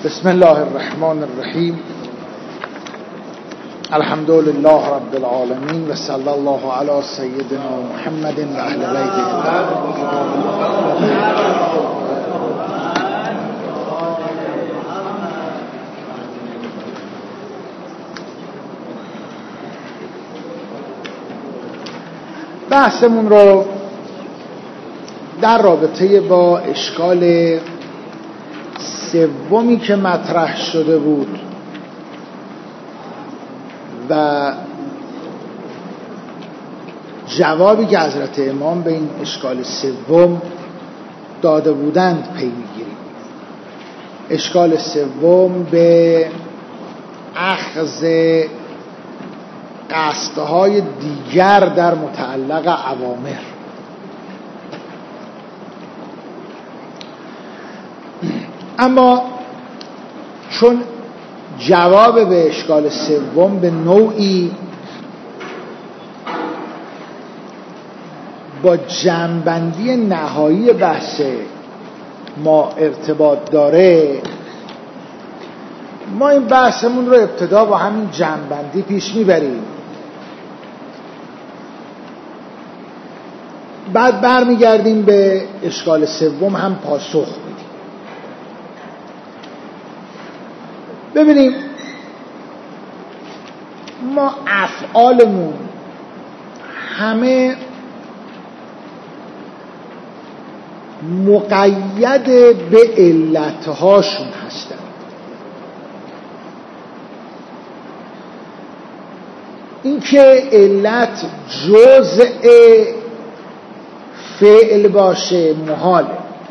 بسم الله الرحمن الرحیم. الحمد لله رب العالمین و صلی الله علی سیدنا محمد و اهل بیته. بحثمون رو در رابطه با اشکال سومی که مطرح شده بود و جوابی که حضرت امام به این اشکال سوم داده بودند پی میگیریم. اشکال سوم به اخذ قصدهای دیگر در متعلق اوامر. اما چون جواب به اشکال سوم به نوعی با جمع‌بندی نهایی بحث ما ارتباط داره، ما این بحثمون رو ابتدا با همین جمع‌بندی پیش میبریم، بعد برمیگردیم به اشکال سوم هم پاسخ میدیم. ببینیم ما افعالمون همه مقید به علتهاشون هستن. این که علت جزء فعل باشه محاله،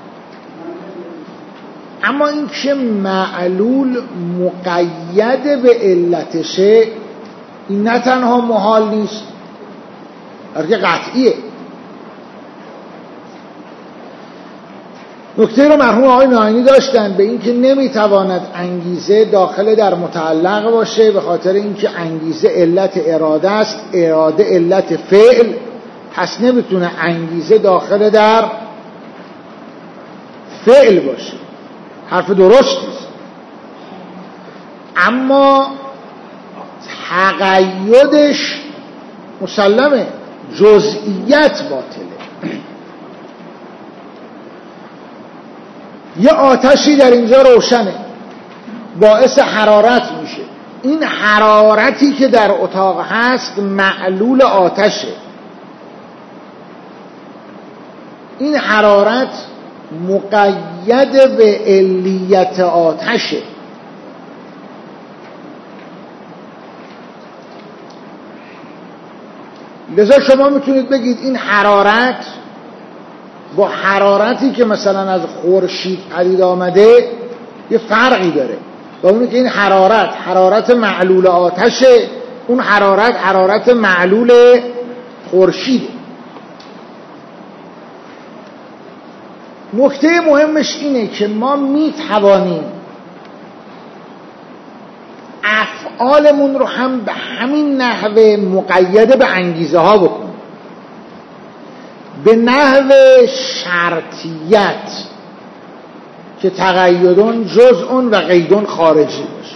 اما این که معلول مقید به علتشه این نه تنها محال نیست بلکه قطعیه. نکته رو مرحوم آقای ناینی داشتن به این که نمیتواند انگیزه داخل در متعلق باشه، به خاطر اینکه انگیزه علت اراده است، اراده علت فعل، پس نمیتونه انگیزه داخل در فعل باشه. حرف درست نیست، اما تقیدش مسلمه، جزئیت باطله. یه آتشی در اینجا روشنه، باعث حرارت میشه. این حرارتی که در اتاق هست معلول آتشه. این حرارت مقید به علیت آتشه. لذا شما میتونید بگید این حرارت با حرارتی که مثلا از خورشید پدید آمده یه فرقی داره، و اونه که این حرارت معلول آتشه، اون حرارت معلول خورشیده. نکته مهمش اینه که ما میتوانیم افعالمون رو هم به همین نحوه مقید به انگیزه ها بکنیم، به نحو شرطیت که تقیدون جزء و قیدون خارجی باشه.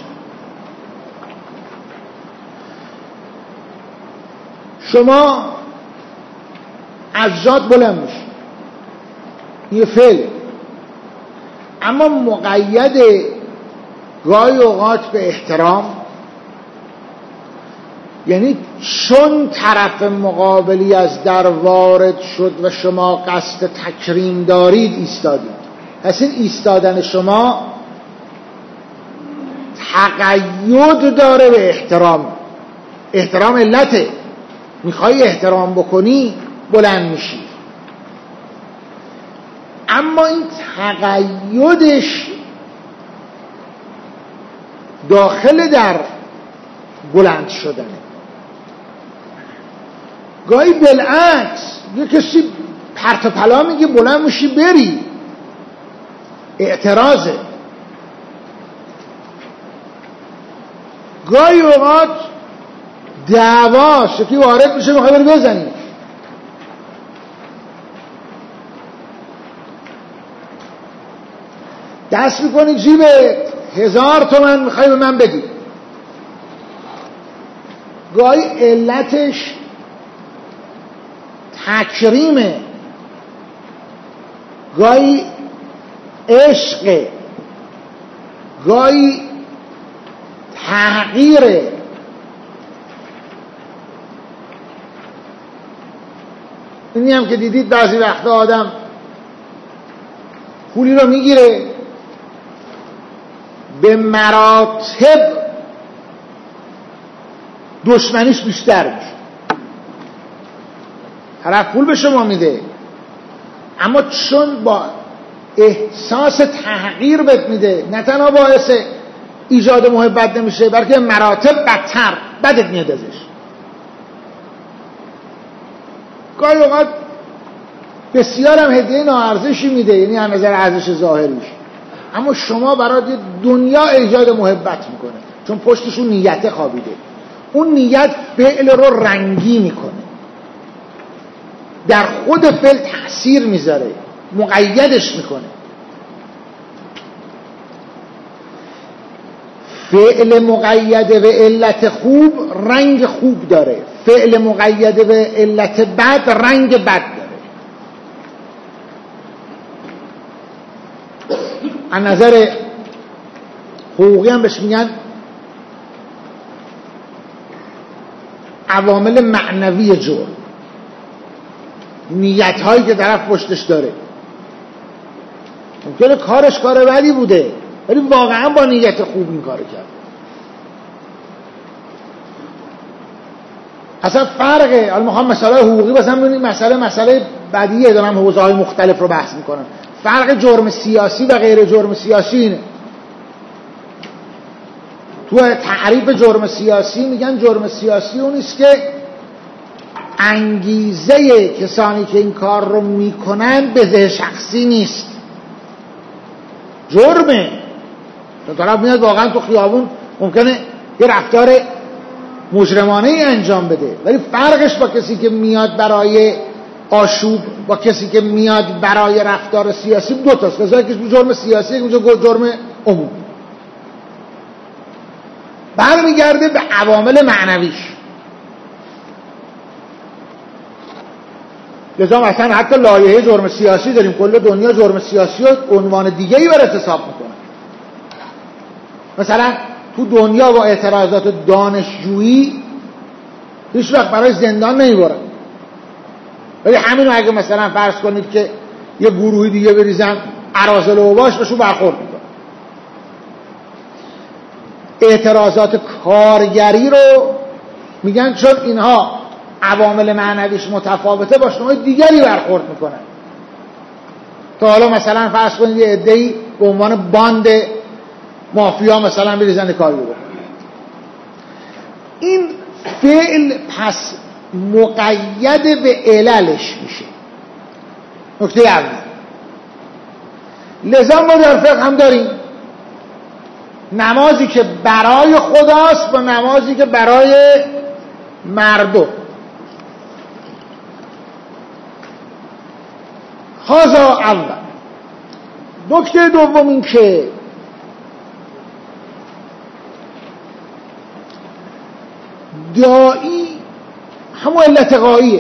شما از جات بلند میشید، یه فعل، اما مقید گاهی اوقات به احترام، یعنی چون طرف مقابلی از در وارد شد و شما قصد تکریم دارید ایستادید، پس این ایستادن شما تقید داره به احترام. احترام علته، میخوای احترام بکنی بلند میشی، اما این تقیدش داخل در بلند شدنه. گاهی بالعکس یه کسی پرت و پلا میگه بلند میشی بری، اعتراضه. گاهی اوقات دعواست، یکی وارد میشه میخوای بری بزنی، دست میکنی جیبت، 1000 تومن میخوای به من بدی. گاهی علتش تکریمه، گاهی عشقه، گاهی تحقیره. اینی هم که دیدید بعضی وقتا آدم پولی رو میگیره به مراتب دشمنیش بیشتر میشه. طرف پول به شما میده اما چون با احساس تحقیر بهت میده، نه تنها باعث ایجاد محبت نمیشه بلکه مراتب بدتر بدت میاد ازش. گاهی اوقات بسیار هم هدیه ناارزشی میده، یعنی از نظر ارزش ظاهریش، اما شما برای دنیا ایجاد محبت میکنه چون پشتشون نیت خوابیده. اون نیت فعل رو رنگی میکنه، در خود فعل تأثیر میذاره، مقیدش میکنه. فعل مقید به علت خوب رنگ خوب داره، فعل مقید به علت بد رنگ بد داره. از نظر حقوقی هم بهش میگن عوامل معنوی جرم، نیت هایی که طرف پشتش داره. ممکنه کارش کار بدی بوده ولی واقعا با نیت خوب این کار کرد. اصلا فرقه، حالا میخوام مسائل حقوقی بزنم ببینید مسئله بدیه، دارم حوزه‌های مختلف رو بحث میکنم. فرق جرم سیاسی و غیر جرم سیاسی اینه. تو تعریف جرم سیاسی میگن جرم سیاسی اونیست که انگیزه کسانی که این کار رو میکنن به ذهن شخصی نیست. جرمه، چون طرف میاد واقعا تو خیابون ممکنه یه رفتار مجرمانه ای انجام بده، ولی فرقش با کسی که میاد برای آشوب با کسی که میاد برای رفتار سیاسی دو تاست. کسایی که جرم سیاسی، اینجا جرم عمومی. برمیگرده به عوامل معنویش. لذا مثلا حتی لایحه جرم سیاسی داریم، کل دنیا جرم سیاسی رو عنوان دیگه‌ای بر حساب میکنه. مثلا تو دنیا با اعتراضات دانشجویی هیچ وقت برای زندان نمیبرن، ولی همینو اگه مثلا فرض کنید که یه گروهی دیگه بریزن اراذل و باش بهشون برخورد میکنن. اعتراضات کارگری رو میگن چون اینها عوامل معنویش متفاوته با شما دیگری برخورد میکنن. تا حالا مثلا فرض کنید یه عده‌ای به عنوان باند مافیا مثلا بریزن کاری بکنن. این فعل پس مقید به عللش میشه. نکته اول. لذا ما در فقه هم داریم نمازی که برای خداست و نمازی که برای مردم. هذا اول. نکته دوم این که داعی همون علت غاییه.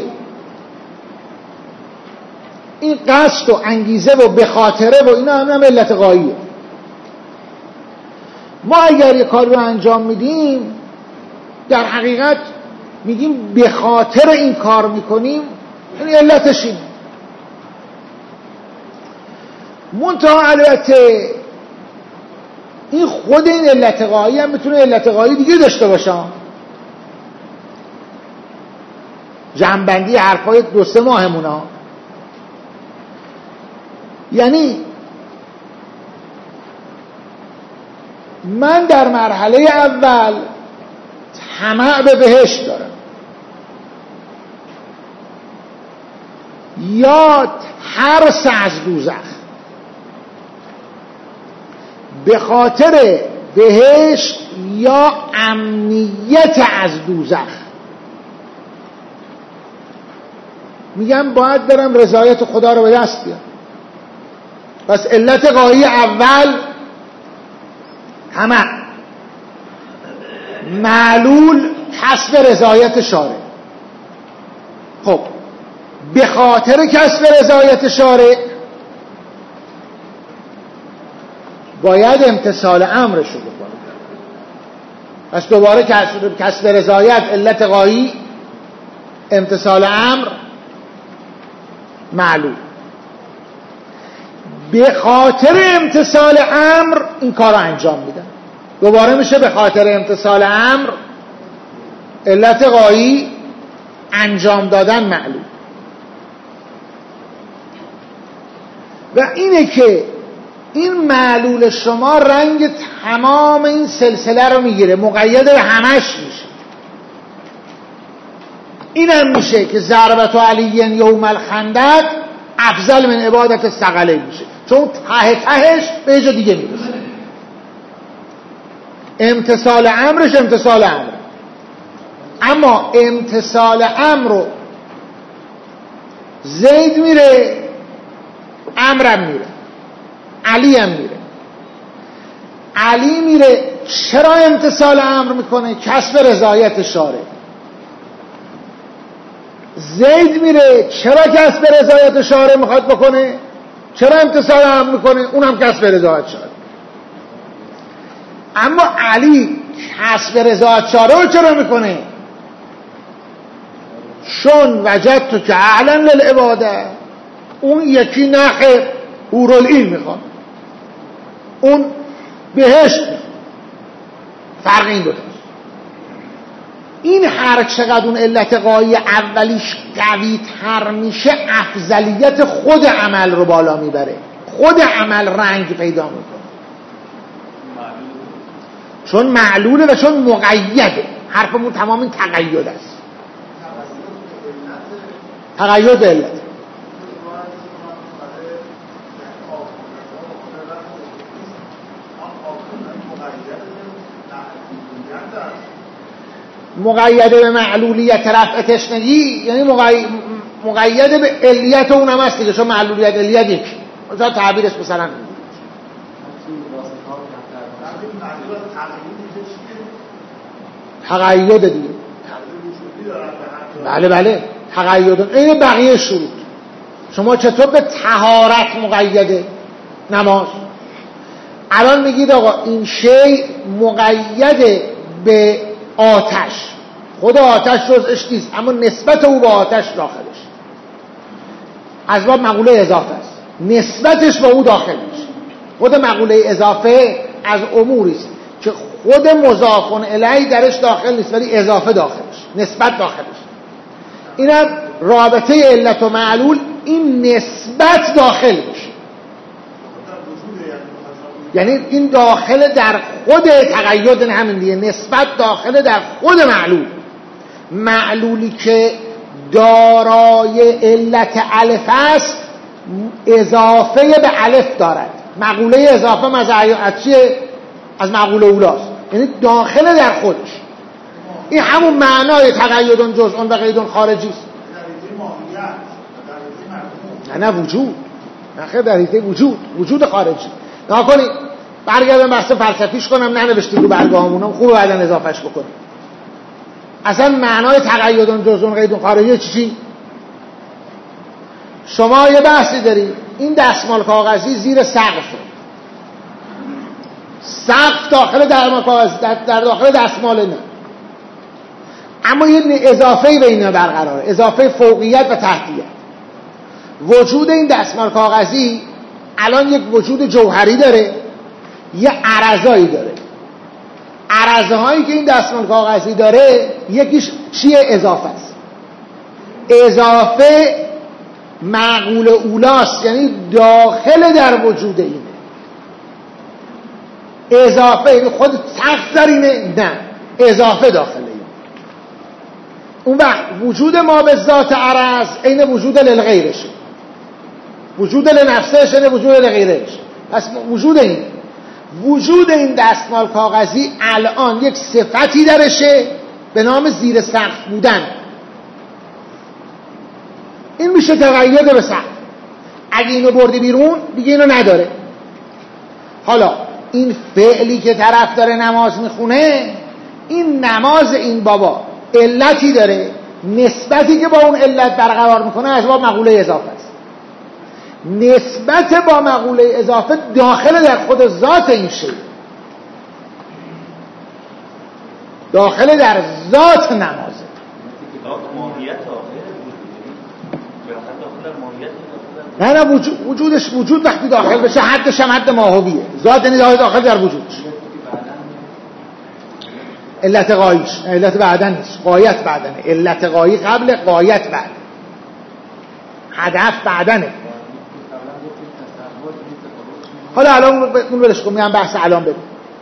این قصد و انگیزه و بخاطره و اینا هم علت غاییه. ما اگر یه کار رو انجام میدیم در حقیقت میگیم به خاطر این کار میکنیم، یعنی علتش اینه. منتها البته این خود این علت غایی هم میتونه علت غایی دیگه داشته باشه. جمع‌بندی حرفای 2-3 ماهمونا، یعنی من در مرحله اول طمع به بهشت دارم یا ترس از دوزخ، به خاطر بهشت یا امنیت از دوزخ میگم باید برم رضایت خدا رو به دست بیارم. پس علت غایی اول همه معلول کسب رضایت شارع. خب به خاطر کسب رضایت شارع باید امتثال امرش رو بکنه. پس دوباره کسب رضایت علت غایی، امتثال امر معلول. به خاطر امتثال امر این کار رو انجام میدن. دوباره میشه به خاطر امتثال امر علت غایی، انجام دادن معلول. و اینه که این معلول شما رنگ تمام این سلسله رو میگیره، مقید به همش میشه. اینم میشه که ضربت علی یوم الخندق افضل من عبادت الثقلین میشه، چون ته تهش به یه جا دیگه میرسه. امتثال امرش امتثال امر، اما امتثال امر رو زید میره، امرم میره، علی هم میره. علی میره چرا امتثال امر میکنه؟ کسب رضایت شارع. زید میره چرا کسب رضایت شارع میخواد بکنه؟ چرا امتثال امر میکنه؟ اونم کسب رضایت شارع. اما علی کسب رضایت شارع رو چرا میکنه؟ شون وجدت که اعلا للعباده. اون یکی نخه هورالعین میخواد، اون بهشت میخواد. فرق این دوتاست. این هر چقدر اون علت غایی اولیش قوی تر میشه، افضلیت خود عمل رو بالا میبره، خود عمل رنگ پیدا میکنه، چون معلوله و چون مقیده. حرفمون تمام این تقید است، تقید به علت. مقید به معلولیت رفع تشنگی یعنی مقید به علیت اونم هست دیگه، چون معلولیت علیت یک مثلا تعبیرش مثلا تقید دیگه. بله بله تقید این بقیه شروط. شما چطور به طهارت مقیده؟ نماز. الان میگید آقا این شی مقید به آتش، خود آتش جزءش نیست اما نسبت او به آتش داخلش، از باب مقوله اضافه است، نسبتش به او داخل میشه. خود مقوله اضافه از اموری است که خود مضاف الیه درش داخل نیست ولی اضافه داخلش، نسبت داخلش. اینم رابطه علت و معلول، این نسبت داخل میشه، یعنی این داخل در خود تقید همین دیگه، نسبت داخل در خود معلول. معلولی که دارای علت الف است اضافه به الف دارد. مقوله اضافه از مقوله اولاست، یعنی داخل در خودش. این همون معنای تقید جزء و قید خارجی است. نه وجود، نه در حیطه وجود خارجی. نکنید برگردم بحث فلسفیش کنم، ننوشتیم رو برگاهمونم، خوبه بعدا اضافهش بکنیم. اصلا معنای تقید جزء و قید خارجی چی؟ شما یه بحثی دارید، این دستمال کاغذی زیر سقفه، سقف داخل دستمال کاغذی، در داخل دستمال نه، اما یه اضافه به اینا برقراره، اضافه فوقیت و تحتیت. وجود این دستمال کاغذی الان یک وجود جوهری داره، یه عرضایی داره. عرضه هایی که این دستمال کاغذی داره یکیش چیه؟ اضافه است. اضافه معقول اولاست، یعنی داخل در وجود اینه. اضافه خود سقف در اینه؟ نه، اضافه داخل اینه. اون وقت وجود ما به ذات عرض این وجود للغیرشه، وجود لنفسش این وجود لغیرشه. پس وجود این دستمال کاغذی الان یک صفتی درشه به نام زیر سقف بودن. این میشه تقید به سقف. اگه اینو بردی بیرون دیگه اینو نداره. حالا این فعلی که طرف داره نماز میخونه، این نماز این بابا علتی داره، نسبتی که با اون علت برقرار میکنه از باب مقوله اضافه است. نسبت با مقوله اضافه داخل در خود ذات این شی، داخل در ذات نمازه. نه وجودش وجود وقتی داخل بشه حدش هم حد ماهویه، ذات یعنی داخل در وجودش. علت غایش، علت بعدن نیست، غایت بعدنه. علت غایی قبل، غایت بعد، هدف بعدنه. حالا الان اون ولش کن، میام بحث الان بریم.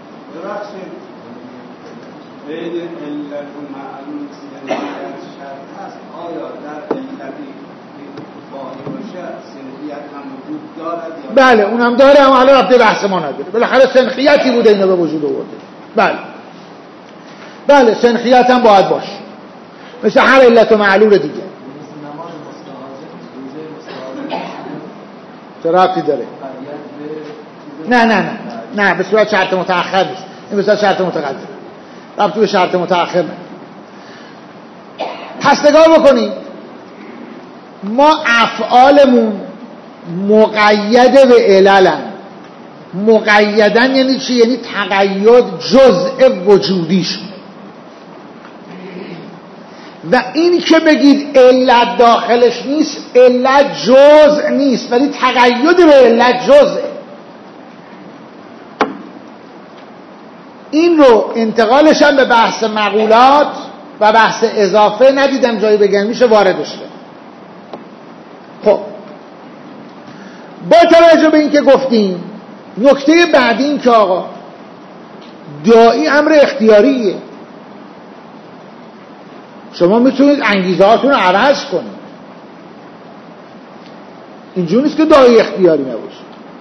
بین علت و معلول شرط هست، آیا در علتی باقی باشه سنخیت هم وجود دارد یا بله اونم داره، اما الان رابطه بحث ما نداره. بالاخره سنخیتی بوده اینو به وجود آورده. بله سنخیت هم باید باشه مثل هر علت و معلول دیگه. چه ربطی داره؟ نه به صورت شرط متأخر نیست، این به صورت شرط متقدم، ربطی به شرط متأخر نه. پس نگاه بکنید، ما افعالمون مقید به عللن. مقیدن یعنی چی؟ یعنی تقید جزء وجودیش. و این که بگید علت داخلش نیست، علت جزء نیست ولی تقید به علت جزء. این رو انتقالش هم به بحث مقولات و بحث اضافه ندیدم جایی بگن میشه واردش کرد. خب با توجه به این که گفتیم، نکته بعدی این که آقا داعی امر اختیاریه، شما میتونید انگیزه هاتون رو عوض کنید، اینجور نیست که داعی اختیاری نباشه.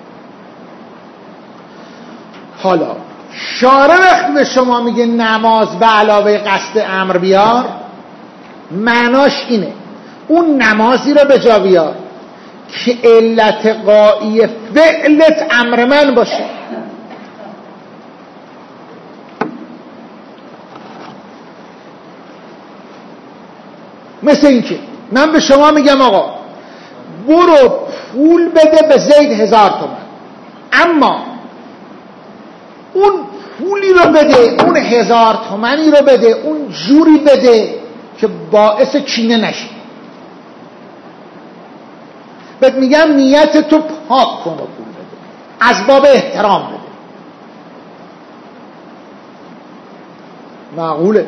حالا شارع وقتی به شما میگه نماز به علاوه قصد امر بیار، معناش اینه اون نمازی رو به جا بیار که علت غایی فعلت امر من باشه. مثل این که من به شما میگم آقا برو پول بده به زید 1000 تومان، اما اون پولی رو بده، اون 1000 تومانی رو بده، اون جوری بده که باعث کینه نشه. بهت میگم نیت تو پاک کن و پول بده، از باب احترام بده. معقوله؟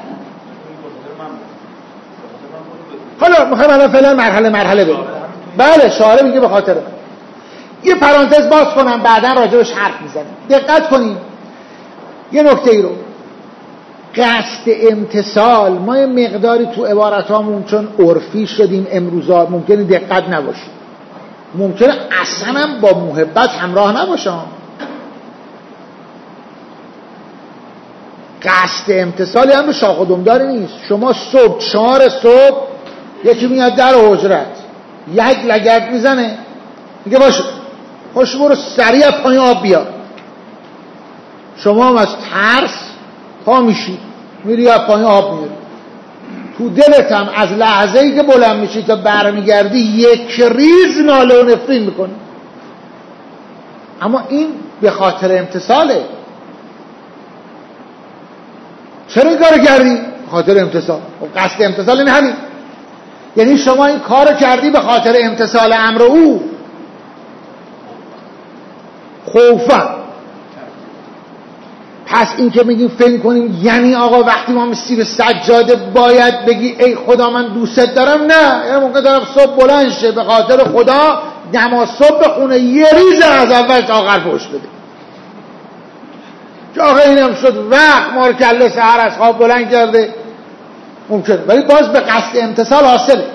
حالا میخوایم الان فعلا مرحله بریم. بله شارع میگه به خاطر من. یه پرانتز باز کنم بعدا راجبش حرف میزنیم. دقت کنیم یه نکته ای رو، قصد امتثال ما یه مقداری تو عبارتامون چون عرفی شدیم امروزا ممکنه دقت نباشه، ممکنه اصلا هم با محبت همراه نباشه. قصد امتثالی هم به شاخ و دمداری نیست. شما صبح 4 صبح یکی میاد در حجرت یک لگد میزنه میگه باشه خوش برو سریع پایین آب بیار، شما هم از ترس پا میشی میری از پایین آب میاری، تو دلت هم از لحظه‌ای که بلند میشی تا برمیگردی یک ریز ناله و نفرین میکنی. اما این به خاطر امتثاله. چرا این کارو کردی؟ خاطر امتثال. و قصد امتثال این همین، یعنی شما این کارو کردی به خاطر امتثال امر او، خوفا. پس این که میگیم فکر کنیم یعنی آقا وقتی ما مسیب سجاده باید بگی ای خدا من دوست دارم، نه، یعنی ممکن دارم صبح بلند شه به خاطر خدا نماز صبح بخونه یه ریز از اول تا آخر پشت بده که آقا اینم شد وقت ما رو کله سحر از خواب بلند کرده، ممکنه، ولی باز به قصد امتثال حاصله.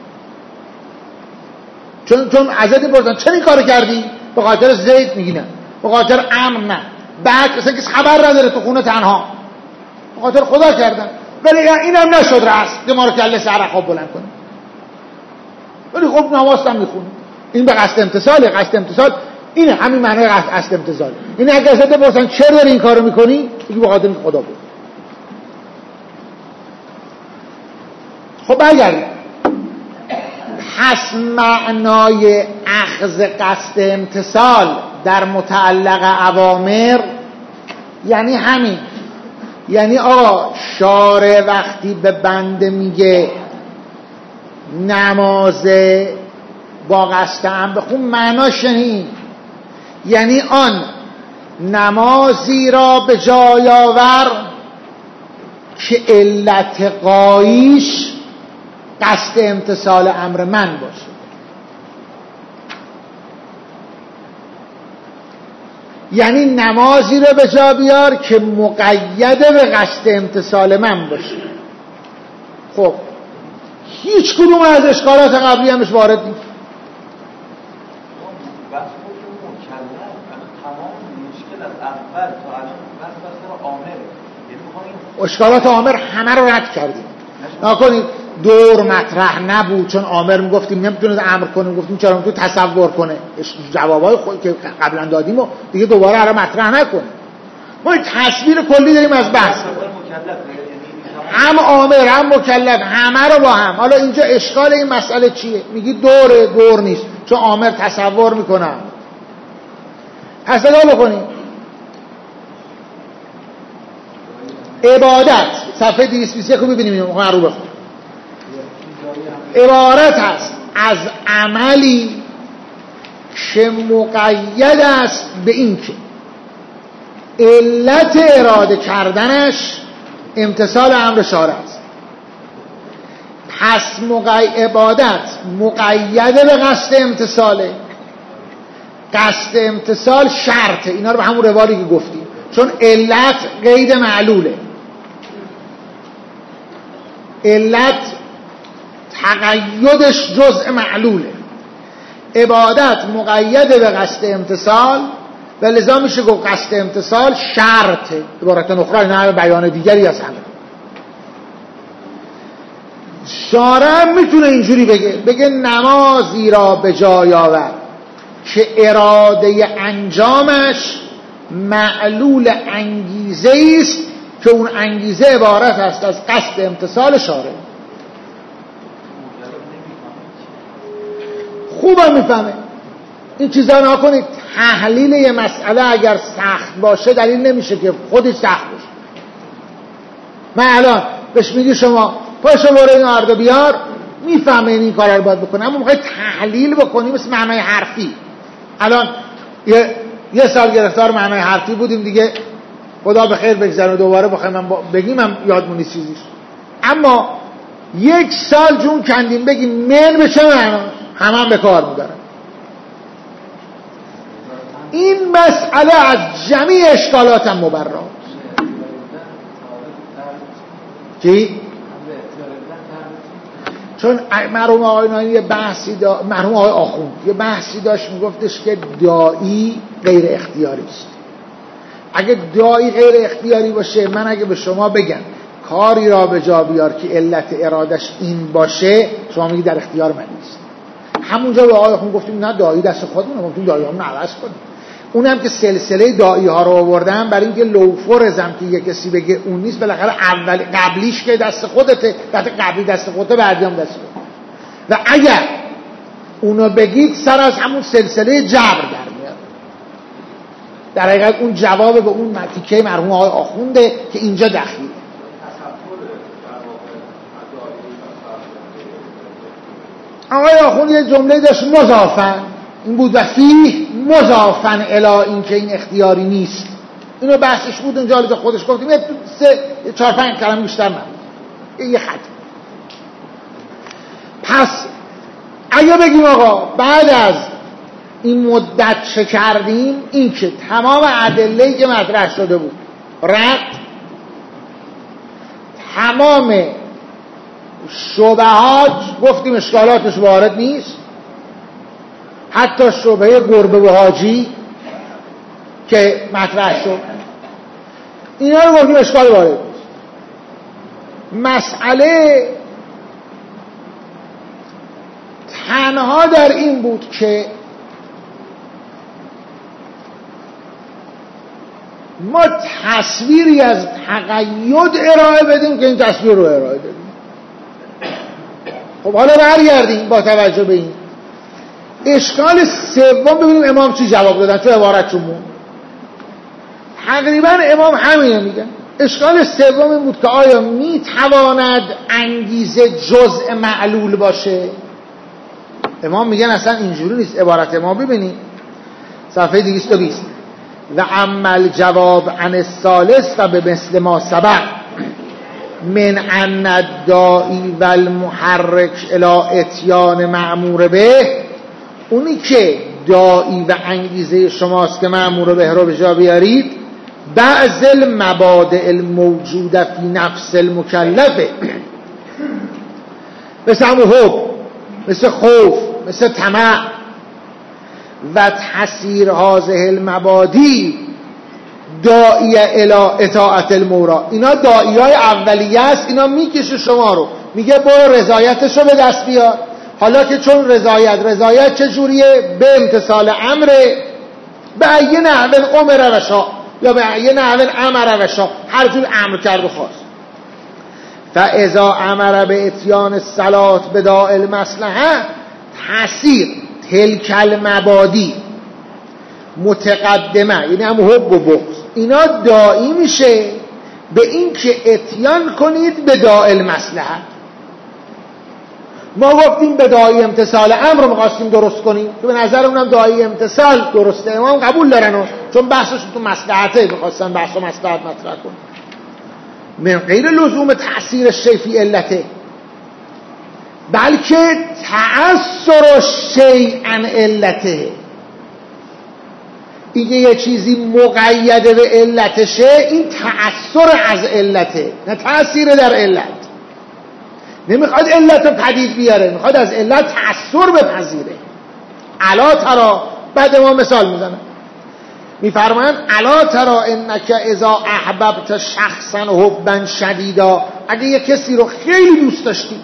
چون ازت پرسن چرا این کارو کردی؟ به خاطر زید میگی نه، به خاطر امر نه، بعد مثلا کسی خبر نداره تو خونه تنها، به خاطر خدا کردن، ولی اینم نشد رأس که ما رو کله سحر خواب بلند کنه، ولی خب نماز هم میخونه. این به قصد امتثاله. قصد امتثال اینه همین معنای اصل امتثال. این اگه ازت بپرسن چرا داری این کارو میکنی بگی به خاطر اینکه خدا بود. خب اگر پس معنای اخذ قصد امتثال در متعلق اوامر یعنی همین، یعنی آقا شارع وقتی به بنده میگه نماز با قصد امر بخون معناش این، یعنی آن نمازی را به جای آور که علت قایش قصد امتثال امر من باشه. یعنی نمازی رو به جا بیار که مقید به قصد امتثال من باشه. خب هیچ کدوم از اشکالات قبلی همش وارد نیست. اشکالات آمر همه رو رد کردیم. نکنید دور مطرح نبود چون آمر میگفتیم نمیتونه امر کنه، میگفتیم چرا تو تصور کنه. جوابای خود که قبلا دادیم و دیگه دوباره الان مطرح نکنه. ما تصویر کلی داریم از بحث، هم آمر هم مکلف همه رو با هم. حالا اینجا اشکال این مسئله چیه؟ میگی دور نیست چون آمر تصور میکنه. پس نگاه بکنیم عبادت صفحه 221 رو ببینیم، من رو بخونم. عبارت هست از عملی که مقید است به این که علت اراده کردنش امتثال امر شارع است. پس عبادت مقید به قصد امتثاله. قصد امتثال شرطه. اینا رو به همون روالی که گفتیم، چون علت قید معلوله. علت تقیدش جزء معلوله. عبادت مقید به قصد امتثال و لذا میشه گفت قصد امتثال شرطه. عبارت اخرى نه بیان دیگری از همه. شارع میتونه اینجوری بگه نمازی را به جای آور که اراده انجامش معلول انگیزه است که اون انگیزه عبارت است از قصد امتثال شارع. خوبم میفهمه این چیزا. نکنید تحلیل یه مسئله اگر سخت باشه دلیل نمیشه که خودش سخت باشه. من الان بهش میگی شما پاشو برو این آرد بیار، میفهمه این کارا رو باید بکنه. اما موقع تحلیل بکنی مثل معنای حرفی. الان یه سال گرفتار معنای حرفی بودیم دیگه، خدا به خیر بگذره. دوباره بخوایم من بگیم هم یادمون نیست چیزیش. اما یک سال جون کندیم بگیم من به چه معناش هم به کار می‌برن. این مسئله از جمعی اشکالات هم مبرا. چی؟ چون مرحوم آقای نایی یه بحثی مرحوم آقای آخوند یه بحثی داشت، میگفتش که داعی غیر اختیاری است. اگه داعی غیر اختیاری باشه، من اگه به شما بگم کاری را به جا بیار که علت ارادش این باشه، شما میگی در اختیار من نیست. همونجا به آقای آخوند گفتیم نه داعی دست خودمونه، گفتیم داعی همون عوض کنیم. اونم که سلسله داعی ها رو آوردن برای اینکه لوفرزم که یه کسی بگه اون نیست، بالاخره اول قبلیش که دست خودته، قبلی دست خودته، بعدی هم دست خودته. و اگر اونو بگید سر از همون سلسله جبر در میاد. در حقیقت اون جواب به اون تیکه مرحوم آقای آخونده که اینجا دخیله. آقای آخوند یه جمله داشت مضافن این بود و فیه مضافن الی این که این اختیاری نیست. اینو بحثش بود اونجا لذا خودش گفتیم 4-5 کلمه بیشتر نه، یه خط. پس اگه بگیم آقا بعد از این مدت چه کردیم، این که تمام ادله‌ای که مطرح شده بود رد، تمام شبهات گفتیم اشکالاتش وارد نیست، حتی شبهه گربه و حاجی که مطرح شد اینا رو گفتیم اشکال وارد نیست. مسئله تنها در این بود که ما تصویری از تقید ارائه بدیم که این تصویر رو ارائه بدیم. خب حالا برگردیم با توجه به این اشکال سوم، ببینیم امام چی جواب دادن تو عبارتشون. تقریبا امام همینه میگن. اشکال سوم این بود که آیا میتواند انگیزه جزء معلول باشه؟ امام میگن اصلا اینجوری نیست. عبارت امام ببینید صفحه 220. و عمل جواب عن الثالث و به مثل ما سبق من ان الداعی و المحرک الی اتیان معمور به، اونی که داعی و انگیزه شماست که معمور به رو به جا بیارید، بعض المبادئ الموجوده فی نفس المکلفه، مثل همون حب، مثل خوف، مثل طمع و تحصیر هذه المبادی داعیه الی اطاعت المورا. اینا داعیای اولیه است، اینا میکشه شما رو، میگه برو رضایتش رو به دست بیار. حالا که چون رضایت چجوریه؟ به امتثال امره، به ایه نحو امر و شاء، یا به ایه نحو امر و شاء، هر جور امر کرد و خواست. فاذا امر به اتیان الصلاه بداء المصلحه تحصیر تلک المبادی متقدمه، یعنی هم حب و بغض، اینا داعی میشه به این که اتیان کنید به داء المصلحه. ما گفتیم به داعی امتثال امر رو می‌خواستیم درست کنیم که به نظر اونم داعی امتثال درسته، امام قبول دارن، چون بحثش تو مصلحته، می‌خواستن بحث و مصلحت مطرح کنن من غیر لزوم تأثیر شیء فی علته، بلکه تأثیر شیء عن علته. دیگه یه چیزی مقیده به علتشه، این تأثیر از علته، نه تأثیر در علت. نمیخواد علت رو پدید بیاره، میخواد از علت تأثیر بپذیره. الا ترا، بعد ما مثال میزنم، میفرمایند الا ترا انک اذا احببت شخصا حبا شدیدا، اگه یه کسی رو خیلی دوست داشتی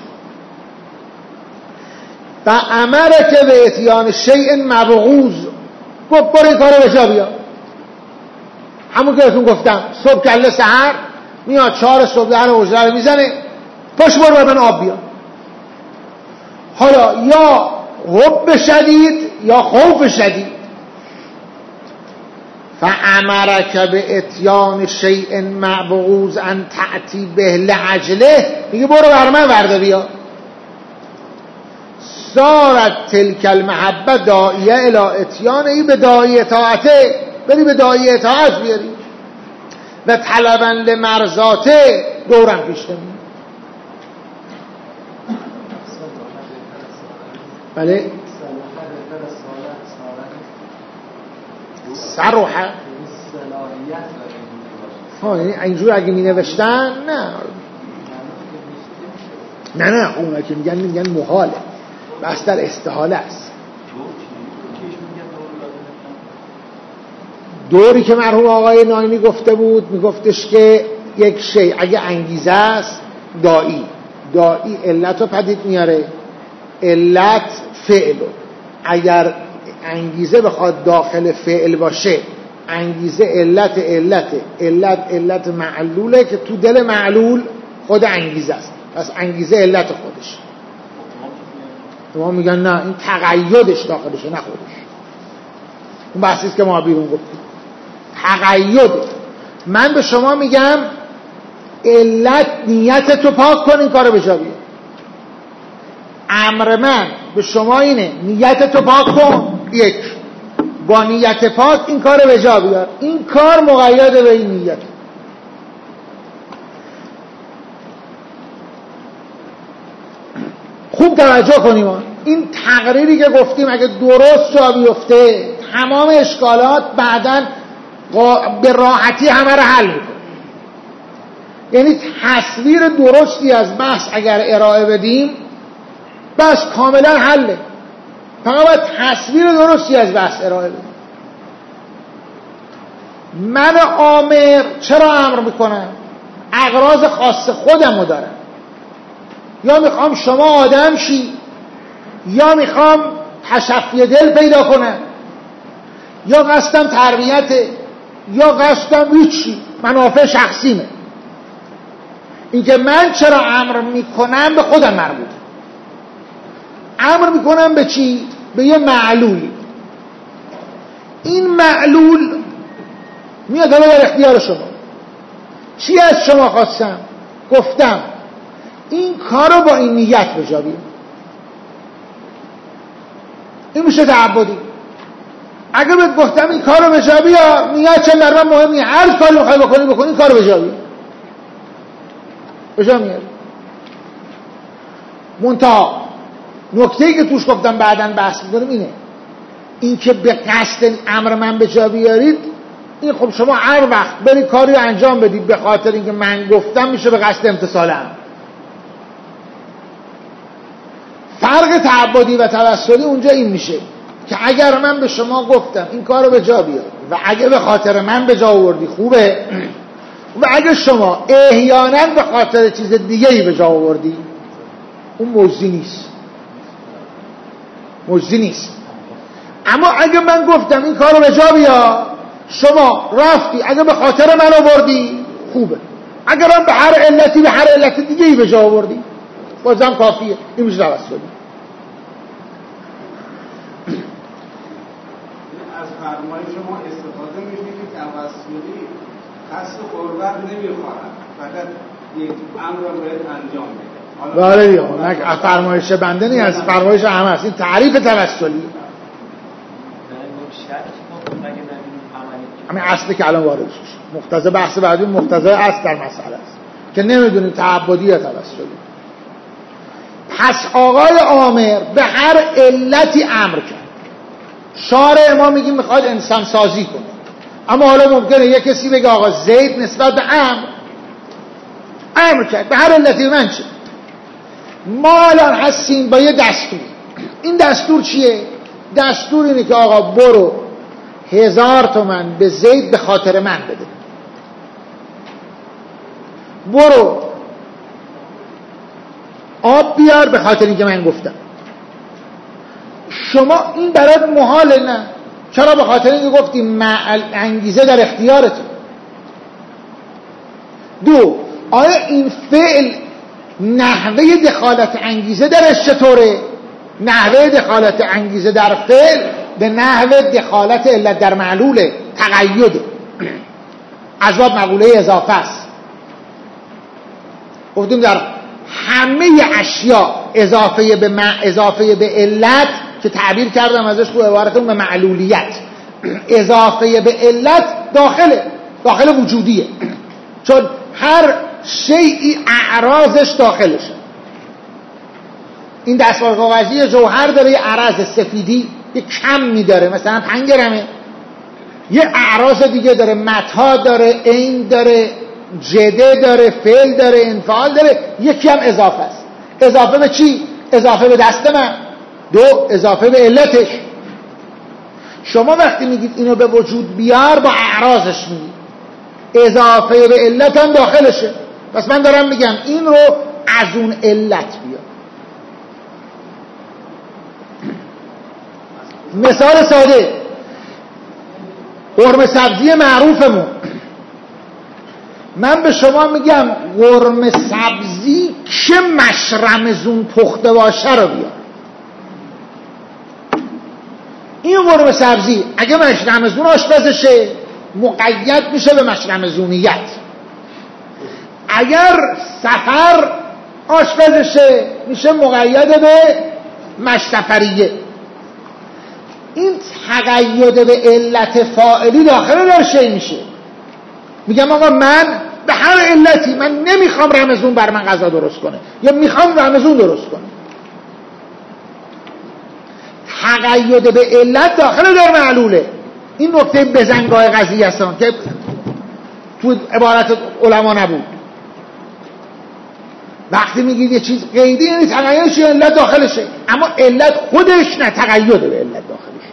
و امرک به اتیان شیء مبغوض، گفت برو این کارو به جا بیار. همون که بهتون گفتم، صبح کله سحر میاد 4 صبح در حجره رو میزنه، پاش برو من آب بیار. حالا یا حب شدید یا خوف شدید. فامرک به اتیان شیء مبغوض ان تأتی به لعجله، میگه برو بر من ورده بیا. صارت تلک المحبه داعیه الی اتیانه، به داعی اطاعته، بری به داعی اطاعت بیاری. و طلبا لمرضاته، دورم پیش نمید. بله سروحه یعنی اینجور اگه می نوشتن نه اونا که میگن محاله، بس در استحاله است. دوری که مرحوم آقای نایمی گفته بود، میگفتش که یک شی اگه انگیزه است، داعی علت رو پدید میاره، علت فعلو. اگر انگیزه بخواد داخل فعل باشه، انگیزه علت معلوله که تو دل معلول خود انگیزه است، پس انگیزه علت خودش. ما میگن نه، این تقیدش داخلشه، نه خودش. اون بحثیست که ما بیرون گفتیم، تقید. من به شما میگم علت نیت تو پاک کن، این کارو به جا بیار. امر من به شما اینه نیت تو پاک کن، یک، با نیت پاک این کارو به جا بیار. این کار مقید به این نیت. خوب توجه کنیم، این تقریری که گفتیم اگه درست جا بیفته، تمام اشکالات بعداً به راحتی همه رو حل میکنه. یعنی تصویر درستی از بحث اگر ارائه بدیم، بس کاملا حله. فقط باید تصویر درستی از بحث ارائه بدیم. من آمر چرا امر میکنم؟ اغراض خاص خودم رو دارم. یا میخوام شما آدم شی، یا میخوام تشفی دل پیدا کنم، یا قصدم تربیته، یا قصدم هیچی، منافع شخصیمه. این که من چرا امر میکنم به خودم مربوطه. امر میکنم به چی؟ به یه معلولی. این معلول میاد حالا در اختیار شما. چی از شما خواستم؟ گفتم این کارو با این نیت بجا بیار. این میشه تعبدی. اگه بهت گفتم این کارو بجا بیار، نیت چه در من مهم نیست، هر کاری میخوای بکنی کارو بجا بیار. بجا میار. منتها نکته‌ای که توش گفتم بعداً بحث می‌کنیم اینه، این که به قصد امر من به جا بیارید، این خب شما هر وقت برید کاری انجام بدید به خاطر اینکه من گفتم، میشه به قصد امتثال امر. فرق تعبدی و توسلی اونجا این میشه که اگر من به شما گفتم این کارو به جا بیار و اگه به خاطر من به جا آوردی خوبه، و اگه شما احیانا به خاطر چیز دیگه‌ای به جا آوردی، اون مجزی نیست. اما اگه من گفتم این کارو به جا بیار، شما رفتی اگه به خاطر من آوردی خوبه، اگر هم به هر علتی به هر علت دیگه‌ای به جا آوردی بازم کافیه. این میشه توسلی. از فرمای شما استفاده میشه که توسلی قصد قربت نمیخواهد، فقط یک امر رو باید انجام بده. بله دیگه، نه فرمایش بنده نیست، از فرمایش همه است. این تعریف توسلی همین اصلی که الان وارد شد. مقتضی بحث بعدی مقتضی اصل در مسئله است که نمیدونیم تعبدی یا توسلی. پس آقای عامر به هر علتی امر کرد. شارع ما میگیم میخواد انسان سازی کنه، اما حالا ممکنه یک کسی بگه آقا زید نسبت به امر کرد به هر علتی. من چه؟ ما الان هستیم با یه دستور. این دستور چیه؟ دستور اینه که آقا برو 1000 تومان به زید به خاطر من بده. برو آب بیار به خاطر اینکه من گفتم. شما این برات محاله؟ نه. چرا؟ به خاطر اینکه گفتیم انگیزه در اختیارته. دو، آیا این فعل نحوه دخالت انگیزه درش چطوره؟ نحوه دخالت انگیزه در فعل به نحوه دخالت علت در معلول تقید از باب مقوله اضافه است. گفتیم در همه اشیاء اضافه به علت که تعبیر کردم ازش تو عبارتون به معلولیت، اضافه به علت داخل وجودیه، چون هر شیئی اعراضش داخلشه. این دستمال کاغذی جوهر داره یه عرض سفیدی، یه کمی داره، مثلا 5 گرمه. یه اعراض دیگه داره، متا داره، عین داره، جده داره، فعل داره، انفعال داره. یکی هم اضافه است. اضافه به چی؟ اضافه به دست من. دو، اضافه به علتش. شما وقتی میگید اینو به وجود بیار، با اعراضش میگید. اضافه به علت هم داخلشه. پس من دارم میگم این رو از اون علت بیار. مثال ساده، قرمه سبزی معروفمون. من به شما میگم قرمه سبزی که مشرمزون پخته باشه رو بیار. این قرمه سبزی اگه مشرمزون آشپزشه مقید میشه به مشرمزونیت. اگر سفر آشپزشه میشه مقید به مشسفریه. این تقید به علت فاعلی داخل در شی میشه. میگم آقا من به هر علتی من نمیخوام رمزون بر من غذا درست کنه یا میخوام رمزون درست کنه. تقید به علت داخل در معلوله. این نکته بزنگاه قضیه هستن که تو عبارت علما نبود. وقتی میگید یه چیز قیدی یعنی تقییدش علت داخلشه، اما علت خودش نه، تقید به علت داخلشه.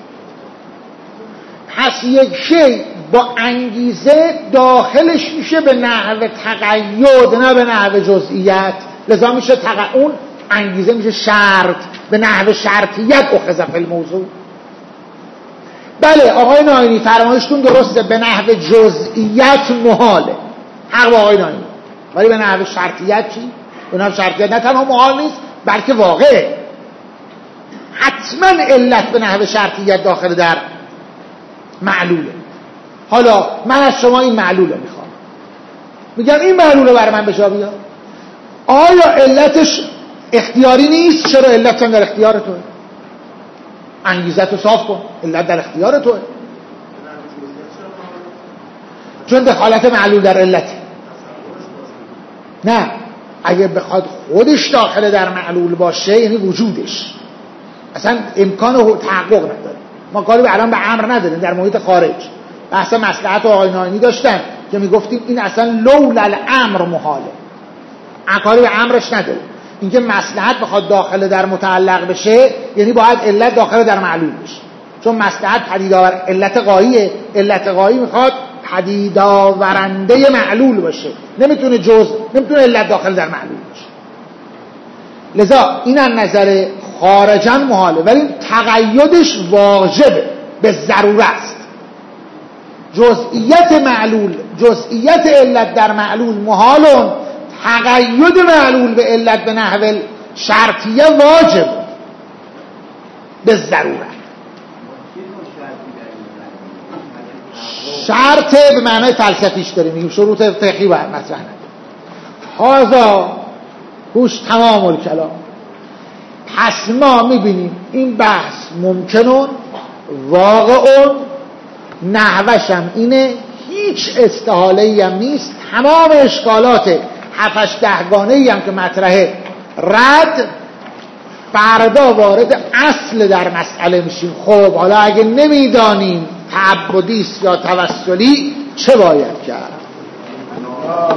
پس یک شی با انگیزه داخلش میشه به نحو تقید نه به نحو جزئیت. لذا میشه اون انگیزه میشه شرط، به نحو شرطیت اخذ فی الموضوع. بله آقای ناینی فرمایشتون درسته، به نحو جزئیات محاله، حق با آقای ناینی، ولی به نحو شرطیت چی؟ به نحو شرطیت نه تنها محال نیست بلکه واقعه. حتما علت به نحو شرطیت داخل در معلوله. حالا من از شما این معلوله میخوام، میگم این معلوله برای من به جا بیار. آیا علتش اختیاری نیست؟ چرا علت هم در اختیار توه؟ انگیزت رو صاف کن، علت در اختیار توه، چون دخالت معلول در علته. نه، اگه بخواد خودش داخل در معلول باشه یعنی وجودش اصلا امکان تحقق نداره. ما کاری به الان به امر نداریم، در محیط خارج بحث مصلحت و آقای ناینی داشتن که میگفتیم این اصلا لولا الامر محاله، کاری به امرش نداره. اینکه مصلحت بخواد داخل در متعلق بشه یعنی باید علت داخل در معلول بشه، چون مصلحت پدید آور علت غاییه، علت غایی میخواد پدید آورنده معلول باشه، نمیتونه علت داخل در معلول باشه. لذا این از نظر خارجاً محاله، ولی تقیدش واجبه، به ضروره است. جزئیت معلول، جزئیت علت در معلول محالون، تقید معلول به علت به نحو شرطیه واجب به ضروره. شرط به معنای فلسفیش داریم، میگیم شروط فقهی باید مطرح نداره. هذا هوش تمام الکلام. پس ما میبینیم این بحث ممکنون، واقعون، نحوشم اینه، هیچ استحاله‌ای هم نیست، تمام اشکالات 7-10 گانه‌ای هم که مطرحه رد. فردا وارد اصل در مسئله میشیم. خب حالا اگه نمیدانیم تعبدیست یا توسلی چه باید کرد؟